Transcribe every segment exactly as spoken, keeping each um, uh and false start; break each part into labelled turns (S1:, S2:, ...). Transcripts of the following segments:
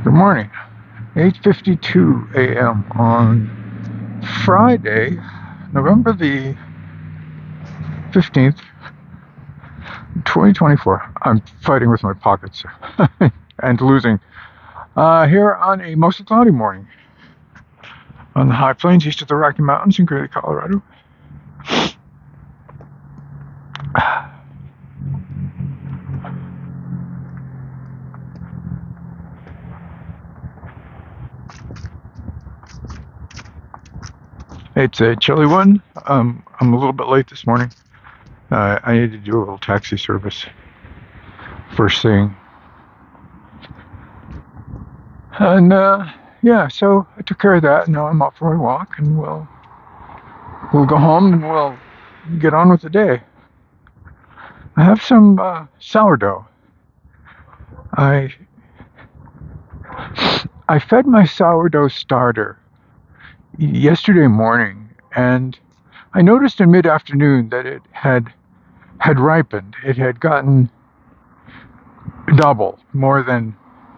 S1: Good morning. eight fifty-two a m on Friday, November the fifteenth, twenty twenty-four. I'm fighting with my pockets and losing. Uh, here on a mostly cloudy morning on the high plains east of the Rocky Mountains in Greeley, Colorado. It's a chilly one. Um, I'm a little bit late this morning. Uh, I need to do a little taxi service first thing. And uh, yeah, so I took care of that. Now I'm out for my walk, and we'll we'll go home and we'll get on with the day. I have some uh, sourdough. I I fed my sourdough starter yesterday morning, and I noticed in mid-afternoon that it had had ripened. It had gotten double, more than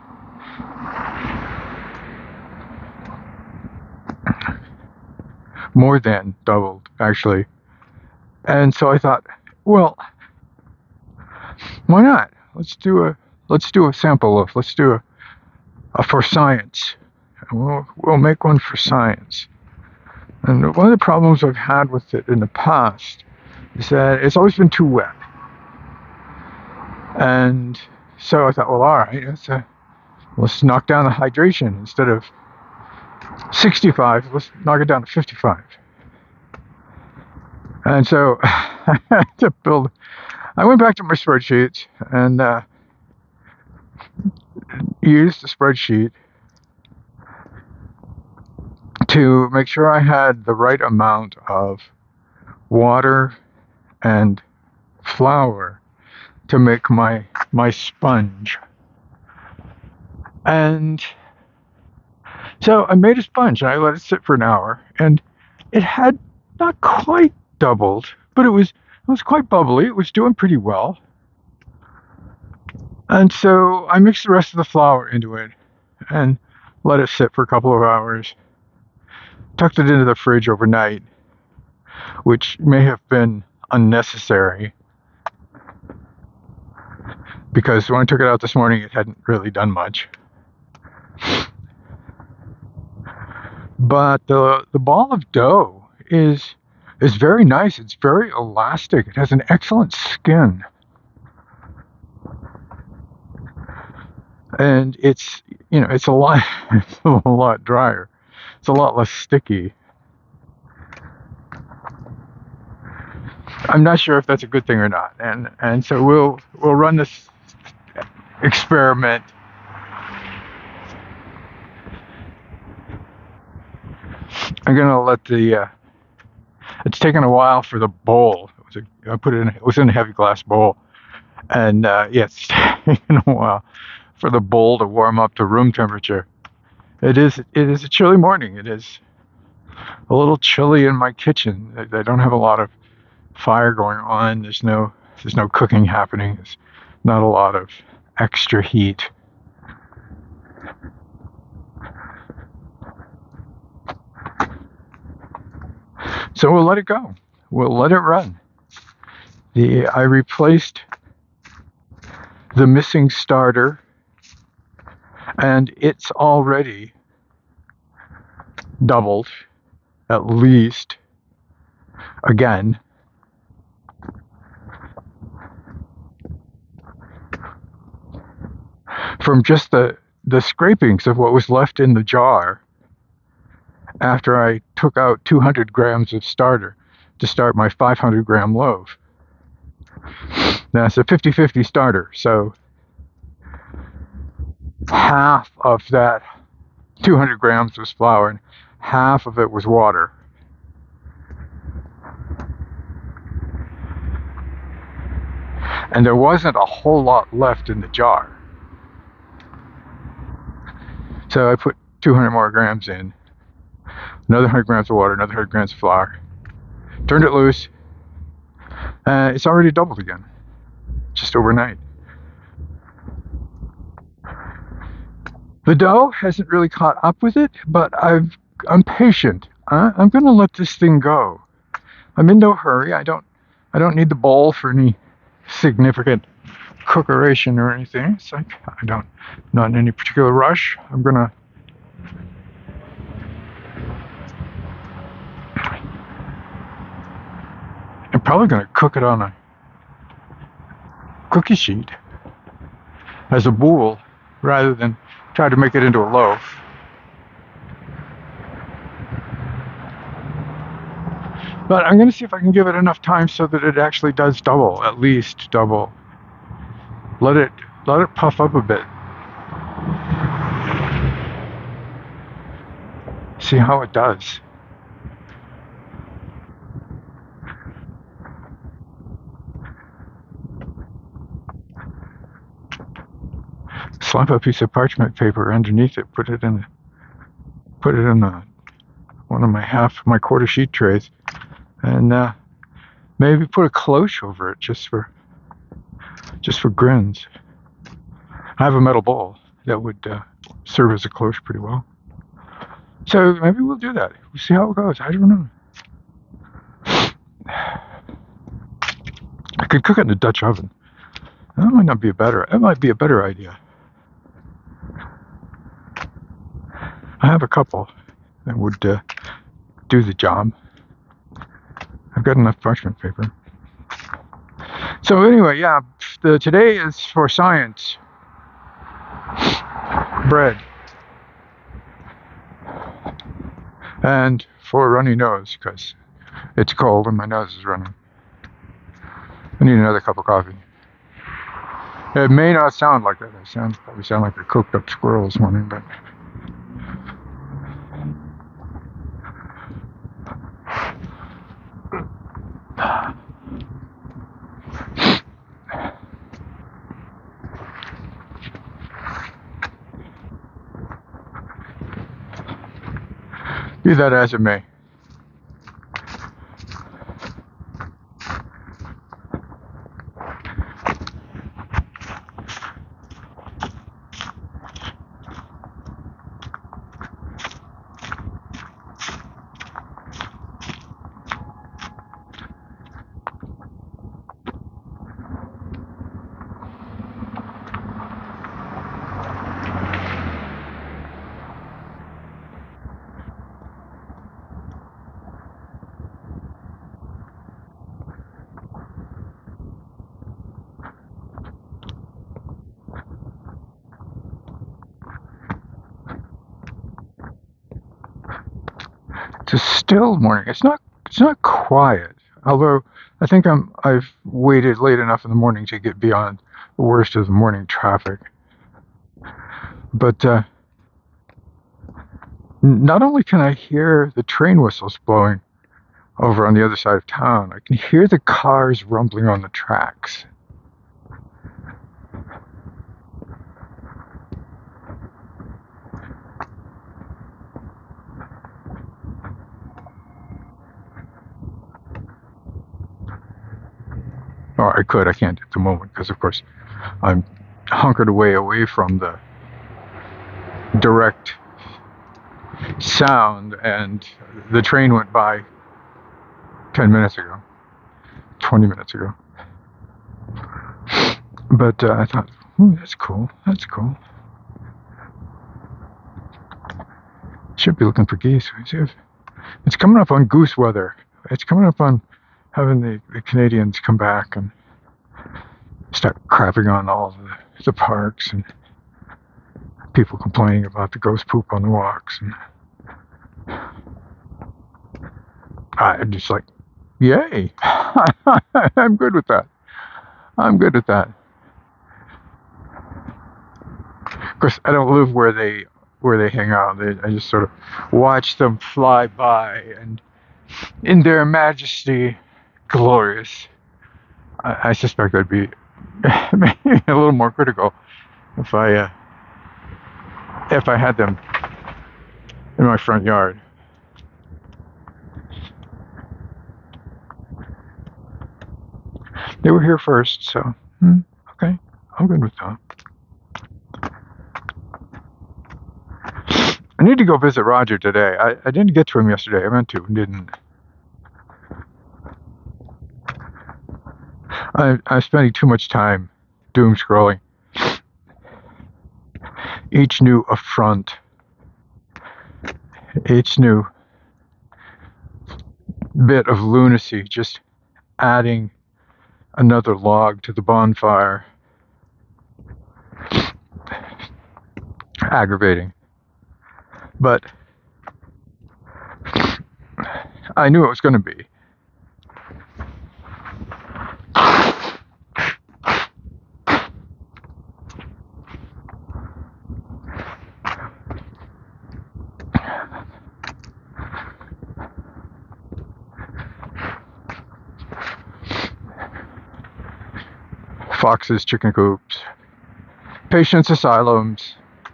S1: more than doubled, actually. And so I thought, well, why not? Let's do a let's do a sample loaf. Let's do a, a for science. We'll we'll make one for science. And one of the problems I've had with it in the past is that it's always been too wet. And so I thought, well, all right, let's uh, let's knock down the hydration. Instead of sixty-five, let's knock it down to fifty-five. And so I had to build. I went back to my spreadsheets and uh, used the spreadsheet to make sure I had the right amount of water and flour to make my my sponge. And so I made a sponge and I let it sit for an hour, and it had not quite doubled, but it was it was quite bubbly. It was doing pretty well. And so I mixed the rest of the flour into it and let it sit for a couple of hours. Tucked it into the fridge overnight, which may have been unnecessary because when I took it out this morning, it hadn't really done much. But the the ball of dough is is very nice. It's very elastic. It has an excellent skin. And it's, you know, it's a lot it's a lot drier. It's a lot less sticky. I'm not sure if that's a good thing or not. And and so we'll we'll run this experiment. I'm gonna let the uh, it's taken a while for the bowl. It was a, I put it in it was in a heavy glass bowl. And uh, yeah, it's taken a while for the bowl to warm up to room temperature. It is it is a chilly morning. It is a little chilly in my kitchen. I, I don't have a lot of fire going on. There's no there's no cooking happening. There's not a lot of extra heat. So we'll let it go. We'll let it run. The I replaced the missing starter, and it's already doubled, at least, again. From just the, the scrapings of what was left in the jar after I took out two hundred grams of starter to start my five hundred gram loaf. Now it's a fifty-fifty starter, so half of that two hundred grams was flour and half of it was water. And there wasn't a whole lot left in the jar. So I put two hundred more grams in, another one hundred grams of water, another one hundred grams of flour, turned it loose, and it's already doubled again, just overnight. The dough hasn't really caught up with it, but I've, I'm patient. Uh, I'm going to let this thing go. I'm in no hurry. I don't, I don't need the bowl for any significant cookeration or anything. It's like I don't, not in any particular rush. I'm gonna. I'm probably gonna cook it on a cookie sheet as a boule rather than try to make it into a loaf. But I'm going to see if I can give it enough time so that it actually does double, at least double. Let it let it puff up a bit. See how it does. Slap a piece of parchment paper underneath it. Put it in. Put it in a, one of my half, my quarter sheet trays, and uh, maybe put a cloche over it just for, just for grins. I have a metal bowl that would uh, serve as a cloche pretty well. So maybe we'll do that. We'll see how it goes. I don't know. I could cook it in a Dutch oven. That might not be a better. That might be a better idea. I have a couple that would uh, do the job. I've got enough parchment paper. So anyway, yeah, the, today is for science. Bread. And for a runny nose, because it's cold and my nose is running. I need another cup of coffee. It may not sound like that. It sounds probably sound like a cooked up squirrel this morning, but be that as it may. It's a still morning. It's not. It's not quiet. Although I think I'm. I've waited late enough in the morning to get beyond the worst of the morning traffic. But uh, not only can I hear the train whistles blowing over on the other side of town, I can hear the cars rumbling on the tracks. Or I could, I can't at the moment, because of course I'm hunkered away away from the direct sound, and the train went by ten minutes ago, twenty minutes ago. But uh, I thought, ooh, that's cool, that's cool. Should be looking for geese. It's coming up on goose weather. It's coming up on having the, the Canadians come back and start crapping on all the, the parks, and people complaining about the ghost poop on the walks. And I'm just like, yay! I'm good with that. I'm good with that. Of course, I don't live where they where they hang out. They, I just sort of watch them fly by, and in their majesty, glorious. I, I suspect I'd be maybe a little more critical if I uh, if I had them in my front yard. They were here first, so hmm, okay, I'm good with that. I need to go visit Roger today. I, I didn't get to him yesterday. I meant to, didn't. I, I'm spending too much time doom scrolling. Each new affront, each new bit of lunacy, just adding another log to the bonfire. Aggravating. But I knew it was going to be. Foxes, chicken coops, patients' asylums.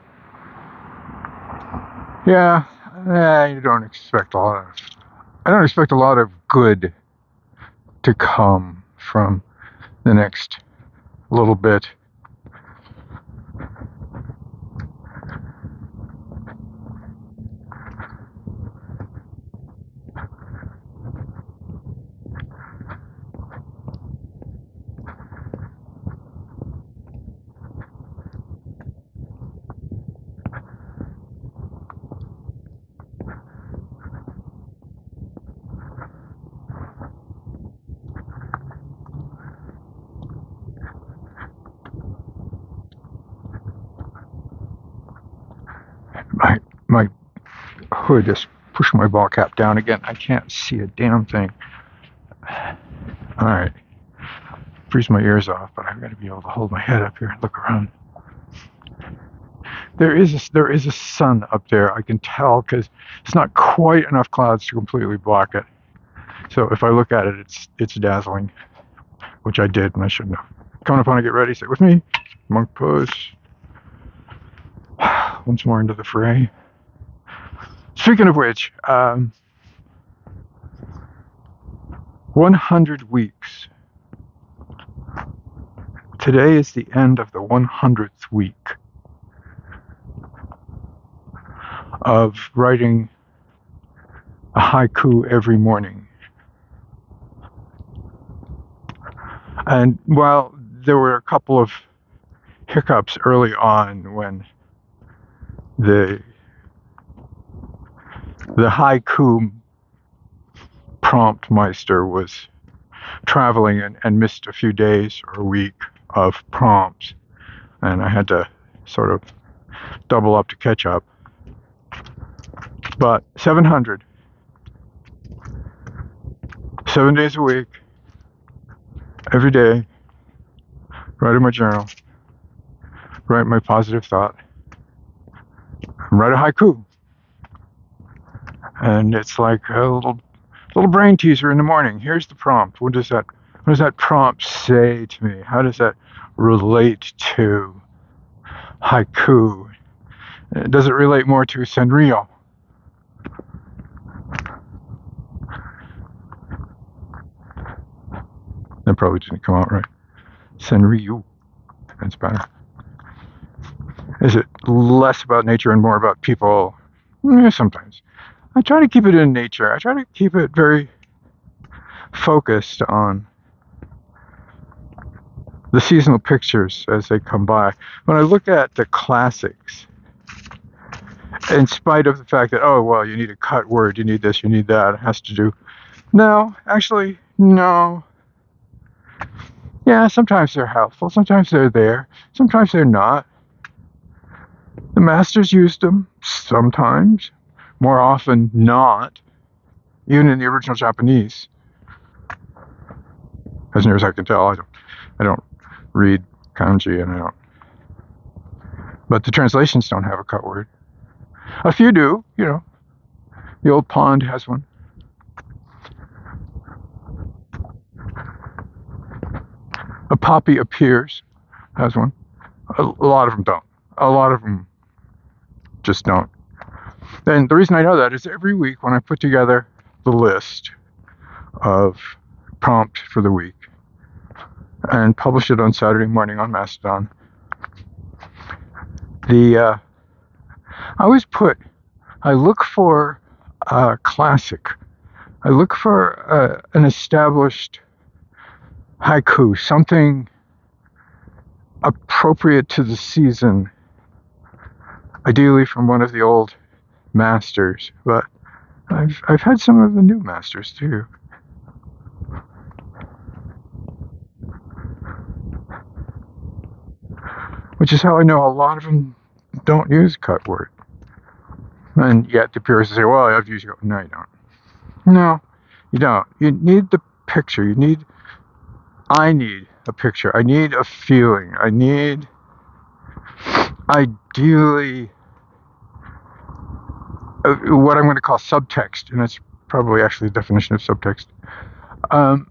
S1: Yeah, eh, you don't expect a lot of. I don't expect a lot of good to come from the next little bit. My my hood just pushed my ball cap down again. I can't see a damn thing. All right, freeze my ears off, but I've got to be able to hold my head up here and look around. There is a, there is a sun up there. I can tell because it's not quite enough clouds to completely block it. So if I look at it, it's it's dazzling, which I did and I shouldn't have. Coming up on it, get ready. Stay with me. Monk pose. Once more into the fray. Speaking of which, um, one hundred weeks. Today is the end of the one hundredth week of writing a haiku every morning. And while there were a couple of hiccups early on when the the haiku prompt meister was traveling and, and missed a few days or a week of prompts, and I had to sort of double up to catch up. But seven hundred, seven days a week, every day, write in my journal, write my positive thought, write a haiku. And it's like a little little brain teaser in the morning. Here's the prompt. What does that what does that prompt say to me? How does that relate to haiku? Does it relate more to Sanrio? That probably didn't come out right. Sanrio. That's better. Is it less about nature and more about people? Eh, sometimes. I try to keep it in nature. I try to keep it very focused on the seasonal pictures as they come by. When I look at the classics, in spite of the fact that, oh, well, you need a cut word, you need this, you need that, it has to do. No, actually, no. Yeah, sometimes they're helpful, sometimes they're there, sometimes they're not. The masters used them sometimes, more often not, even in the original Japanese. As near as I can tell, I don't, I don't read kanji, and I don't. But the translations don't have a cut word. A few do, you know. The Old Pond has one. A Poppy Appears has one. A, a lot of them don't. A lot of them just don't. And the reason I know that is every week when I put together the list of prompts for the week and publish it on Saturday morning on Mastodon, the uh, I always put I look for a classic. I look for uh, an established haiku, something appropriate to the season, ideally from one of the old masters, but I've I've had some of the new masters too. Which is how I know a lot of them don't use cut word. And yet the purists say, well, I've used cut. No, you don't. No, you don't. You need the picture. You need, I need a picture. I need a feeling. I need, ideally, uh, what I'm going to call subtext. And that's probably actually the definition of subtext. Um,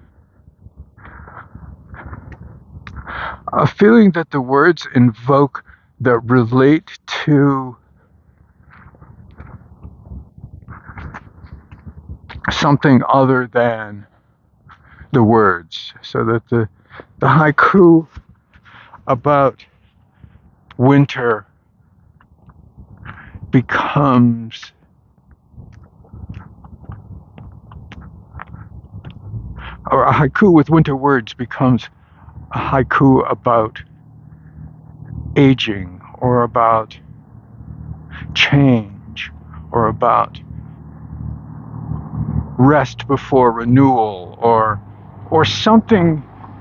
S1: a feeling that the words invoke that relate to something other than the words, so that the the haiku about winter becomes or a haiku with winter words becomes a haiku about aging or about change or about rest before renewal or or something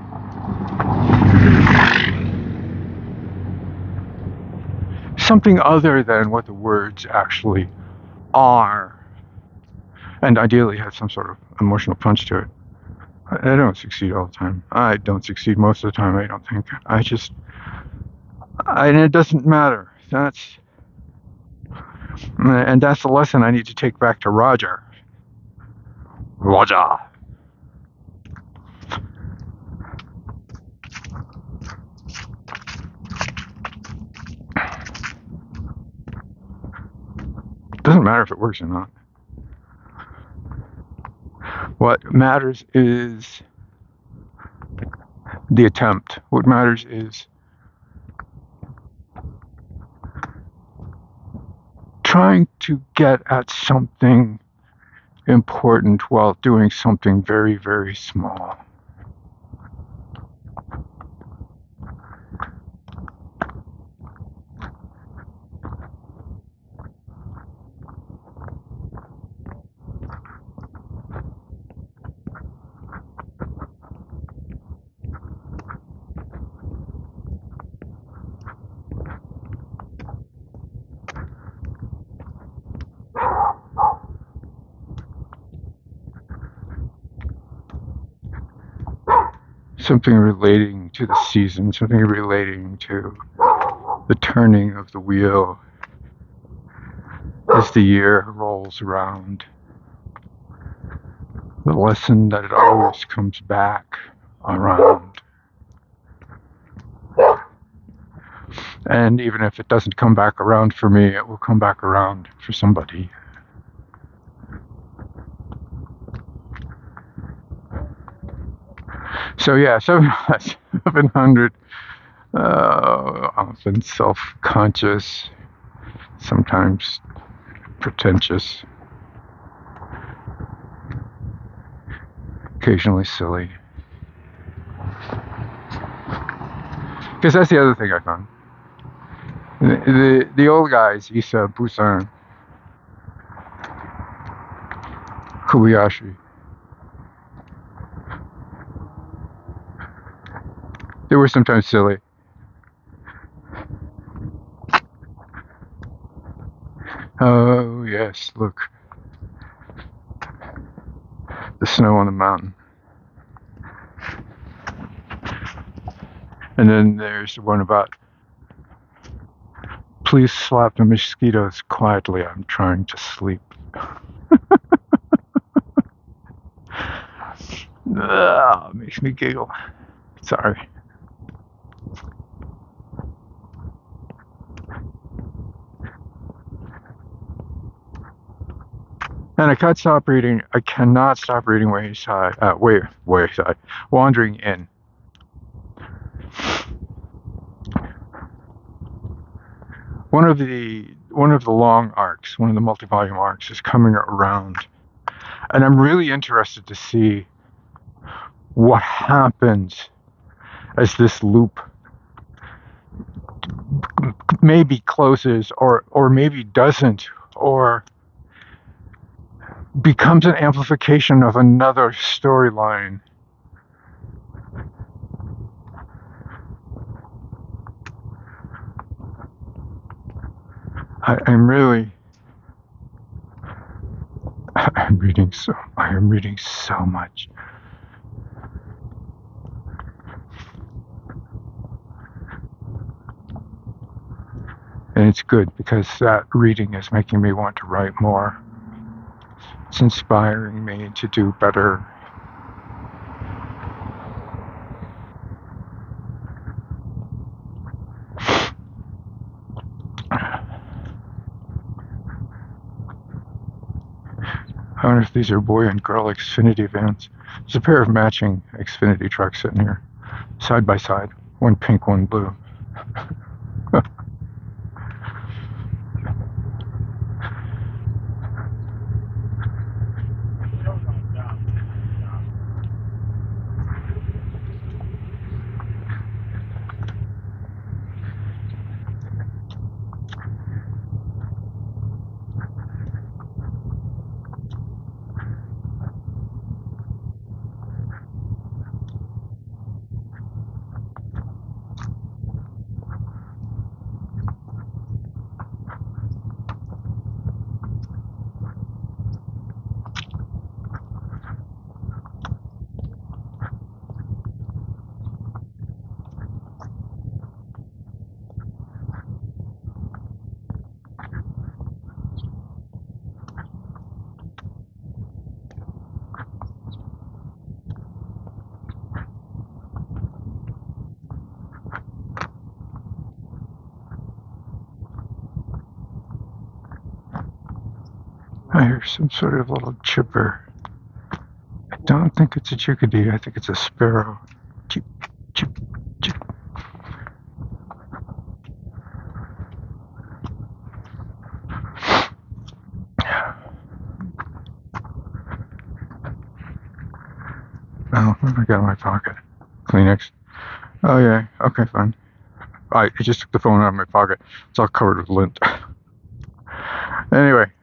S1: something other than what the words actually are, and ideally have some sort of emotional punch to it. I don't succeed all the time. I don't succeed most of the time, I don't think. I just I, and it doesn't matter. That's and that's the lesson I need to take back to Roger. Roger. Doesn't matter if it works or not. What matters is the attempt. What matters is trying to get at something important while doing something very, very small. Something relating to the season, something relating to the turning of the wheel as the year rolls around. The lesson that it always comes back around. And even if it doesn't come back around for me, it will come back around for somebody. So yeah, seven hundred, uh, often self-conscious, sometimes pretentious, occasionally silly. Because that's the other thing I found. The, the, the old guys, Issa, Busan, Kobayashi, they were sometimes silly. Oh, yes, look. The snow on the mountain. And then there's the one about, please slap the mosquitoes quietly, I'm trying to sleep. Ugh, makes me giggle. Sorry. And I can't stop reading. I cannot stop reading Wayside. Uh, way, Wayside. Wandering In. One of the one of the long arcs, one of the multi-volume arcs, is coming around, and I'm really interested to see what happens as this loop maybe closes, or or maybe doesn't, or becomes an amplification of another storyline. I, I'm really, I'm reading so, I am reading so much. And it's good, because that reading is making me want to write more. It's inspiring me to do better. I wonder if these are boy and girl Xfinity vans. There's a pair of matching Xfinity trucks sitting here, side by side. One pink, one blue. I hear some sort of little chipper. I don't think it's a chickadee. I think it's a sparrow. Chip, chip, chip. Oh, what have I got in my pocket? Kleenex. Oh yeah. Okay, fine. I, I just took the phone out of my pocket. It's all covered with lint. Anyway.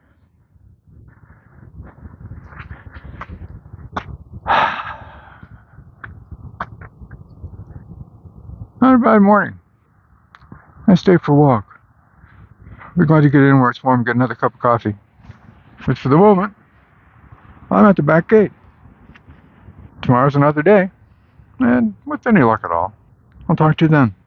S1: Not a bad morning. Nice day for a walk. We're going to get in where it's warm and get another cup of coffee. But for the moment, I'm at the back gate. Tomorrow's another day. And with any luck at all, I'll talk to you then.